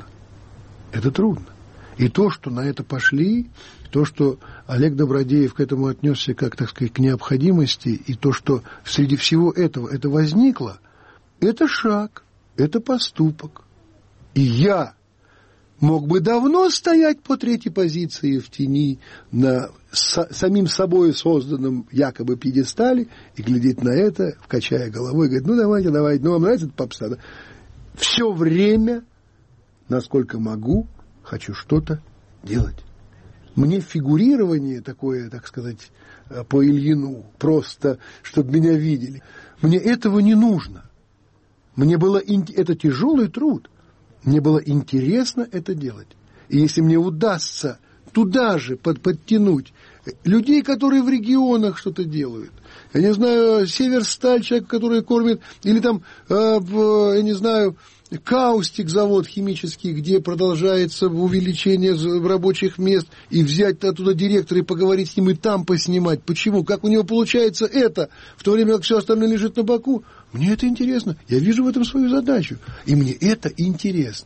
Это трудно. И то, что на это пошли, то, что Олег Добродеев к этому отнесся как, так сказать, к необходимости, и то, что среди всего этого это возникло, это шаг, это поступок. И я мог бы давно стоять по третьей позиции в тени на с, самим собой созданном якобы пьедестале и глядеть на это, качая головой, и говорить, ну давайте, давайте, ну вам нравится эта попса, да? Все время, насколько могу, хочу что-то делать. Мне фигурирование такое, так сказать, по Ильину, просто, чтобы меня видели, мне этого не нужно. Мне было, это тяжелый труд. Мне было интересно это делать. И если мне удастся туда же под, подтянуть людей, которые в регионах что-то делают, я не знаю, Северсталь, человек, который кормит, или там, э, в, я не знаю, Каустик завод химический, где продолжается увеличение рабочих мест, и взять оттуда директора и поговорить с ним, и там поснимать. Почему? Как у него получается это, в то время как все остальное лежит на боку? Мне это интересно. Я вижу в этом свою задачу. И мне это интересно.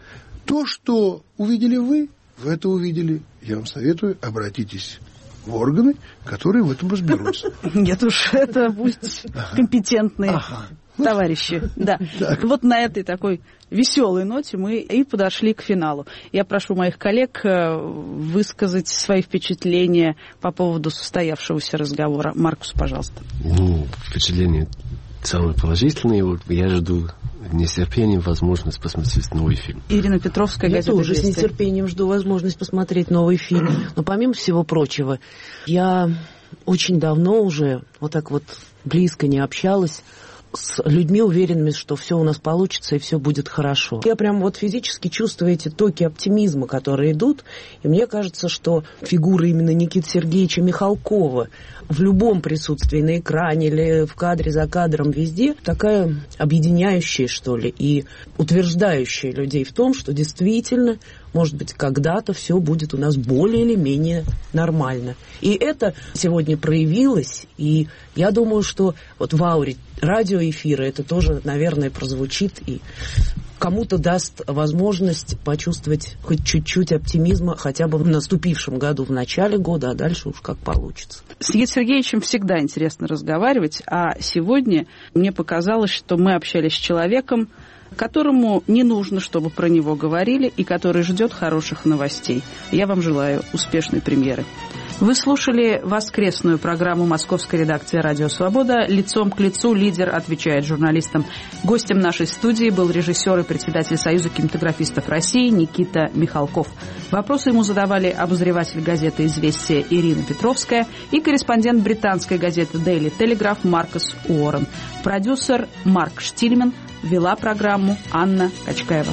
То, что увидели вы, вы это увидели. Я вам советую, обратитесь в органы, которые в этом разберутся. Нет уж, это пусть компетентные товарищи. Да. Вот на этой такой веселой ноте мы и подошли к финалу. Я прошу моих коллег высказать свои впечатления по поводу состоявшегося разговора. Маркус, пожалуйста. Ну, впечатления самые положительные. Вот я жду нетерпением возможность посмотреть новый фильм. Ирина Петровская, я газета тоже «Известия». с нетерпением жду возможность посмотреть новый фильм. Но помимо всего прочего, я очень давно уже вот так вот близко не общалась с людьми уверенными, что все у нас получится и все будет хорошо. Я прям вот физически чувствую эти токи оптимизма, которые идут, и мне кажется, что фигура именно Никиты Сергеевича Михалкова в любом присутствии на экране или в кадре, за кадром, везде, такая объединяющая, что ли, и утверждающая людей в том, что действительно, может быть, когда-то все будет у нас более или менее нормально. И это сегодня проявилось, и я думаю, что вот в ауре радиоэфира это тоже, наверное, прозвучит и кому-то даст возможность почувствовать хоть чуть-чуть оптимизма хотя бы в наступившем году, в начале года, а дальше уж как получится. С Никитой Сергеевичем всегда интересно разговаривать, а сегодня мне показалось, что мы общались с человеком, которому не нужно, чтобы про него говорили, и который ждет хороших новостей. Я вам желаю успешной премьеры. Вы слушали воскресную программу московской редакции «Радио Свобода». «Лицом к лицу» лидер отвечает журналистам. Гостем нашей студии был режиссер и председатель Союза кинематографистов России Никита Михалков. Вопросы ему задавали обозреватель газеты «Известия» Ирина Петровская и корреспондент британской газеты «Дейли Телеграф» Маркус Уоррен. Продюсер Марк Штильман. Вела программу Анна Качкаева.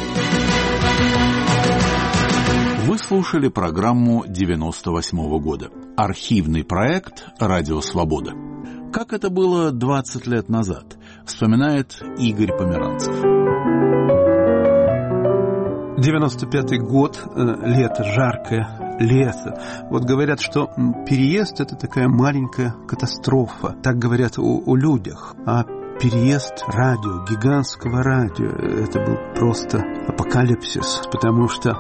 Вы слушали программу девяносто восьмого года. Архивный проект «Радио Свобода». Как это было двадцать лет назад, вспоминает Игорь Померанцев. девяносто пятый год, лето, жаркое лето. Вот говорят, что переезд – это такая маленькая катастрофа. Так говорят о, о людях. А переезд радио, гигантского радио, это был просто апокалипсис, потому что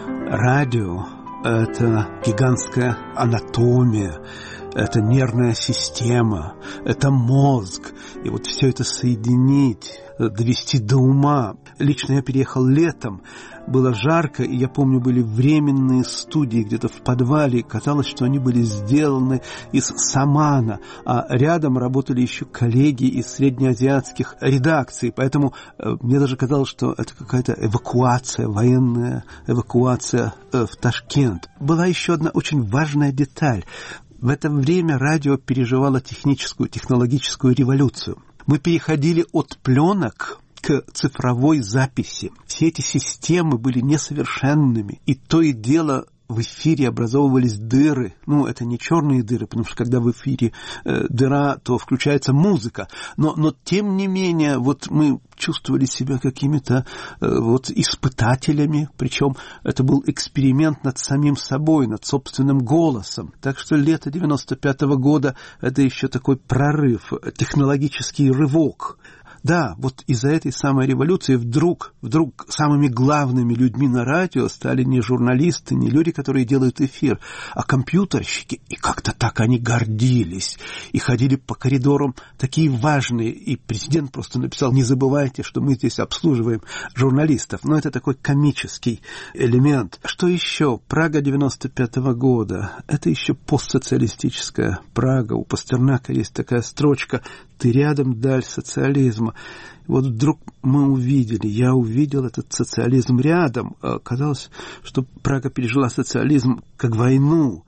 радио – это гигантская анатомия, это нервная система, это мозг. И вот все это соединить, довести до ума. Лично я переехал летом, было жарко, и я помню, были временные студии где-то в подвале, и казалось, что они были сделаны из самана, а рядом работали еще коллеги из среднеазиатских редакций, поэтому э, мне даже казалось, что это какая-то эвакуация, военная эвакуация э, в Ташкент. Была еще одна очень важная деталь. В это время радио переживало техническую, технологическую революцию. Мы переходили от пленок к цифровой записи. Все эти системы были несовершенными, и то и дело в эфире образовывались дыры. Ну, это не черные дыры, потому что когда в эфире э, дыра, то включается музыка. Но, но тем не менее, вот мы чувствовали себя какими-то э, вот испытателями, причем это был эксперимент над самим собой, над собственным голосом. Так что лето девяносто пятого года – это еще такой прорыв, технологический рывок. Да, вот из-за этой самой революции вдруг, вдруг самыми главными людьми на радио стали не журналисты, не люди, которые делают эфир, а компьютерщики. И как-то так они гордились. И ходили по коридорам такие важные. И президент просто написал: не забывайте, что мы здесь обслуживаем журналистов. Но это такой комический элемент. Что еще? Прага девяносто пятого года. Это еще постсоциалистическая Прага. У Пастернака есть такая строчка: «Ты рядом, даль социализма». Вот вдруг мы увидели, я увидел этот социализм рядом. Казалось, что Прага пережила социализм как войну.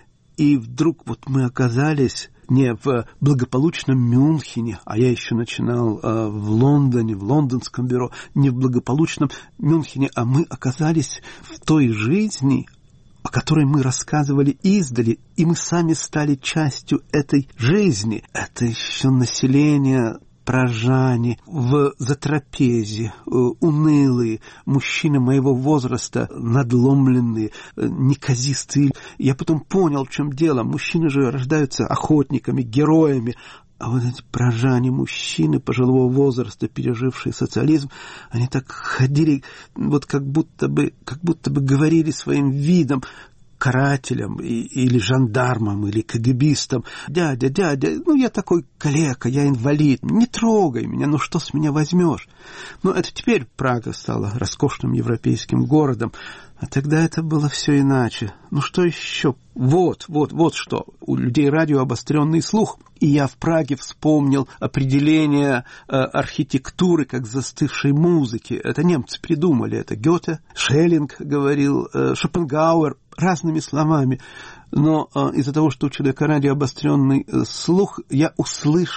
И вдруг вот мы оказались не в благополучном Мюнхене, а я еще начинал э, в Лондоне, в лондонском бюро, не в благополучном Мюнхене, а мы оказались в той жизни, о которой мы рассказывали издали, и мы сами стали частью этой жизни. Это еще население прожане, в затрапезе, унылые, мужчины моего возраста, надломленные, неказистые. Я потом понял, в чем дело. Мужчины же рождаются охотниками, героями. А вот эти прожане, мужчины пожилого возраста, пережившие социализм, они так ходили, вот как будто бы, как будто бы говорили своим видом карателям и, или жандармам, или кагибистам: дядя, дядя, ну я такой калека, я инвалид, не трогай меня, ну что с меня возьмешь? Ну это теперь Прага стала роскошным европейским городом, а тогда это было все иначе. Ну что еще? Вот, вот, вот что. У людей радио обостренный слух. И я в Праге вспомнил определение э, архитектуры как застывшей музыки. Это немцы придумали. Это Гёте, Шеллинг говорил, э, Шопенгауэр, разными словами. Но э, из-за того, что у человека радио обостренный э, слух, я услышал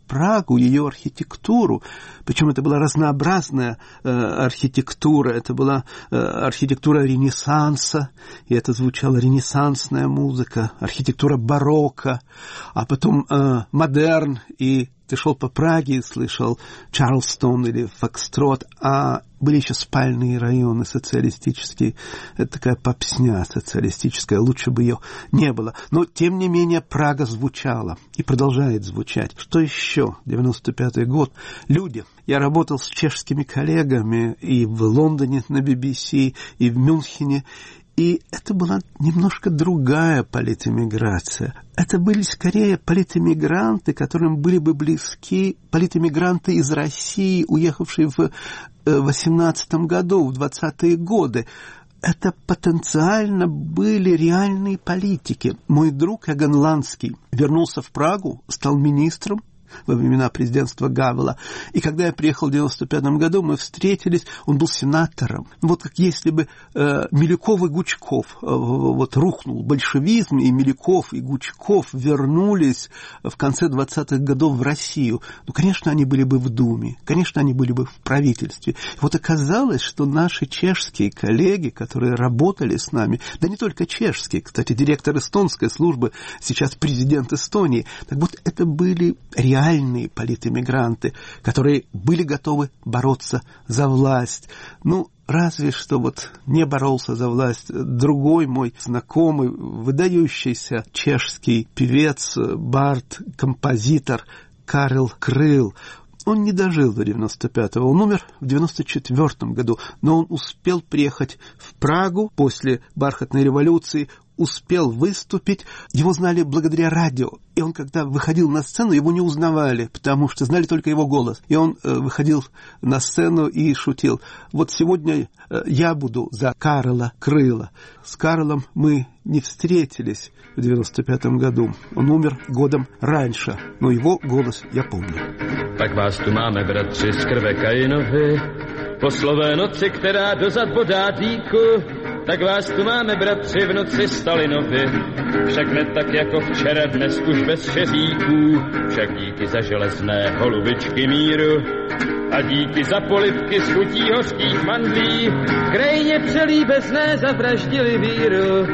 Прагу, ее архитектуру, причем это была разнообразная э, архитектура, это была э, архитектура Ренессанса, и это звучала ренессансная музыка, архитектура барокко, а потом э, модерн, и ты шел по Праге и слышал Чарльстон или Фокстрот, а были еще спальные районы социалистические. Это такая попсня социалистическая, лучше бы ее не было. Но, тем не менее, Прага звучала и продолжает звучать. Что еще? девяносто пятый год. Люди. Я работал с чешскими коллегами и в Лондоне на би би си, и в Мюнхене. И это была немножко другая политэмиграция. Это были скорее политэмигранты, которым были бы близки политэмигранты из России, уехавшие в восемнадцатом году, в двадцатые годы. Это потенциально были реальные политики. Мой друг Эгон Ланский вернулся в Прагу, стал министром во времена президентства Гавела. И когда я приехал в девяносто пятом году, мы встретились, он был сенатором. Вот как если бы э, Милюков и Гучков, э, вот рухнул большевизм, и Милюков и Гучков вернулись в конце двадцатых годов в Россию. Ну, конечно, они были бы в Думе, конечно, они были бы в правительстве. И вот оказалось, что наши чешские коллеги, которые работали с нами, да не только чешские, кстати, директор эстонской службы, сейчас президент Эстонии, так вот это были реальные реальные политэмигранты, которые были готовы бороться за власть. Ну, разве что вот не боролся за власть другой мой знакомый, выдающийся чешский певец, бард, композитор Карел Крыл. Он не дожил до девяносто пятого, он умер в девяносто четвёртом году, но он успел приехать в Прагу после бархатной революции, успел выступить, его знали благодаря радио. И он, когда выходил на сцену, его не узнавали, потому что знали только его голос. И он э, выходил на сцену и шутил. Вот сегодня э, я буду за Карела Крыла. С Карлом мы не встретились в девяносто пятом году. Он умер годом раньше, но его голос я помню. Tak vás tu máme, bratři, z krve Kainovi, po slové noci, která dozad bodá dýku, tak vás tu máme, bratři, v noci Stalinovi. Však ne tak jako včera, dnes už bez šeříků, však díky za železné holubičky míru a díky za polivky z chutí hořkých mandlí, krajně přelíbezné zavraždili víru.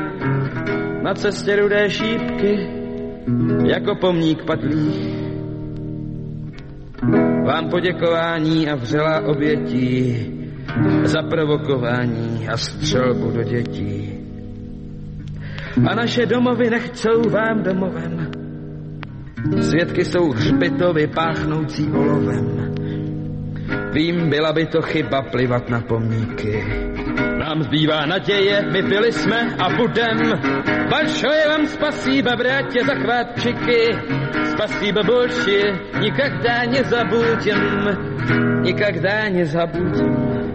Na cestě rudé šípky, jako pomník padlých. Vám poděkování a vřelá obětí za provokování a střelbu do dětí. A naše domovy nechcou vám domovem. Svědky jsou hřbitovy páchnoucí olovem. Vím, byla by to chyba plivat na pomníky. Nám zbývá naděje, my byli jsme a budem. Большое вам спасибо, братья захватчики. Спасибо больше, никогда не забудем. Никогда не забудем.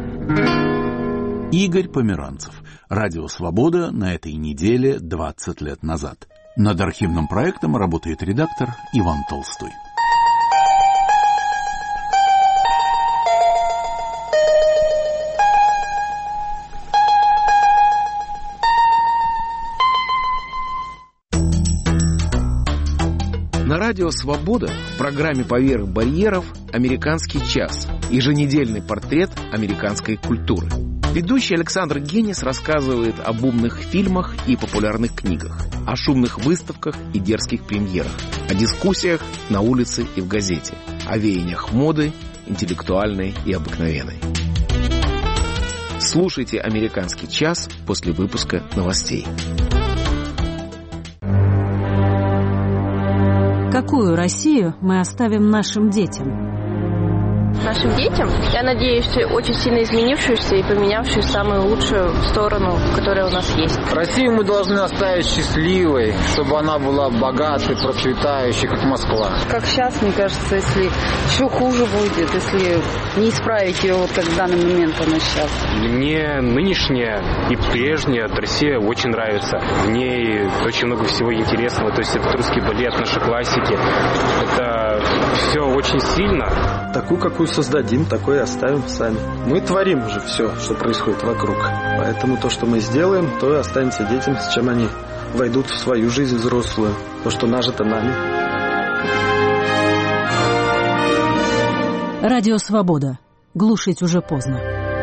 Игорь Померанцев. Радио «Свобода» на этой неделе двадцать лет назад. Над архивным проектом работает редактор Иван Толстой. На радио «Свобода» в программе «Поверх барьеров» «Американский час» – еженедельный портрет американской культуры. Ведущий Александр Генис рассказывает об умных фильмах и популярных книгах, о шумных выставках и дерзких премьерах, о дискуссиях на улице и в газете, о веяниях моды, интеллектуальной и обыкновенной. Слушайте «Американский час» после выпуска новостей. Какую Россию мы оставим нашим детям? Нашим детям, я надеюсь, очень сильно изменившуюся и поменявшую самую лучшую сторону, которая у нас есть. Россию мы должны оставить счастливой, чтобы она была богатой, процветающей, как Москва. Как сейчас, мне кажется, если еще хуже будет, если не исправить ее, вот как в данный момент она сейчас. Мне нынешняя и прежняя Россия очень нравится. В ней очень много всего интересного. То есть это русский балет, наши классики. Это все очень сильно. Такую, какую создадим, такое оставим сами. Мы творим уже все, что происходит вокруг. Поэтому то, что мы сделаем, то и останется детям, с чем они войдут в свою жизнь взрослую. То, что нажито нами. Радио «Свобода». Глушить уже поздно.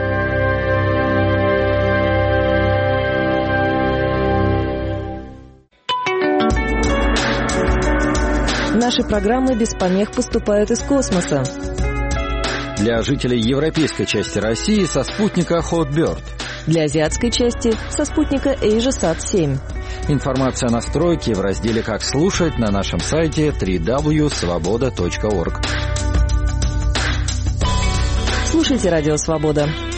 Наши программы без помех поступают из космоса. Для жителей европейской части России со спутника Hotbird. Для азиатской части со спутника AsiaSat семь. Информация о настройке в разделе «Как слушать» на нашем сайте дабл ю дабл ю дабл ю точка свобода точка орг. Слушайте «Радио Свобода».